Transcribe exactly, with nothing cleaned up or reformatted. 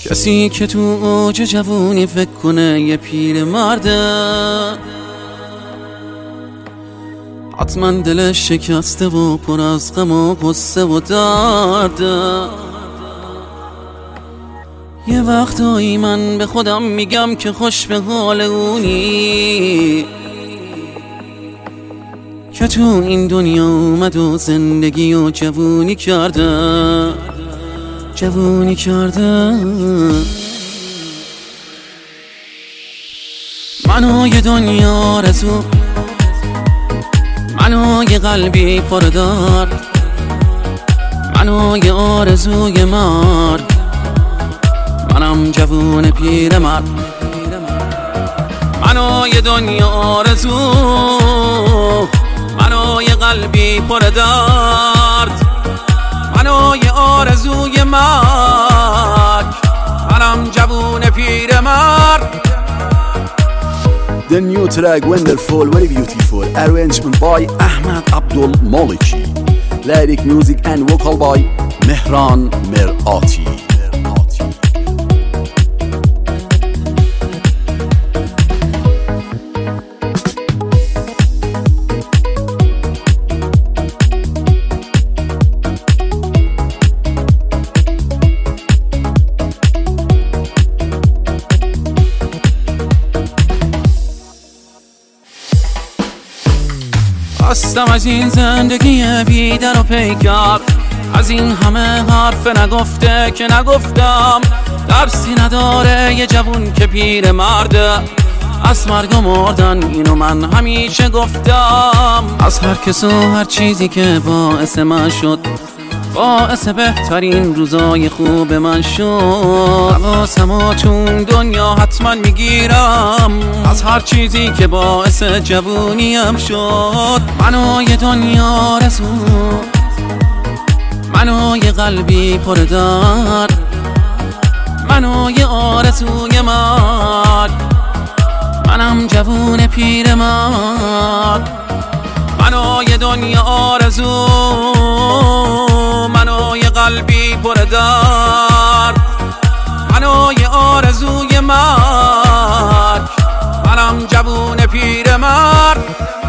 کسی که تو اوج جوونی فکر کنه یه پیر مرده، حتما دلش شکسته و پر از غم و غصه و درده. یه وقتایی من به خودم میگم که خوش به حال اونی که تو این دنیا اومد و زندگی و جوونی کرده جوونی کرده. منو یه دنیا آرزو، منو یه قلبی پر درد، منو یه آرزوی مرد، منم جوون پیر مرد. منو یه دنیا آرزو، منو یه قلبی پر درد، منو یه آرزوی مرگ، منم جوون پیر مرد. The new track Wonderful, very beautiful, arrangement by Ahmed Abdul Maliki, lyric music and vocal by Mehran Merati. خستم از این زندگی بی در و پیکر، از این همه حرف نگفته که نگفتم. درسی نداره یه جوون که پیر مرده، از مرگ و مردن اینو من همیشه گفتم. از هر کس و هر چیزی که باعث من شد، باعث بهترین روزای خوب من شد. حواسمو تو دنیا حتما میگیرم، از هر چیزی که باعث جوونیم شد. منو یه دنیا آرزو، منو یه قلبی پر درد، منو یه آرزوی مرد، منم جوون پیر مرد. منو یه دنیا آرزو، منو یه قلبی پر درد، منو یه آرزوی مرگ، منم جوون پیر مرد.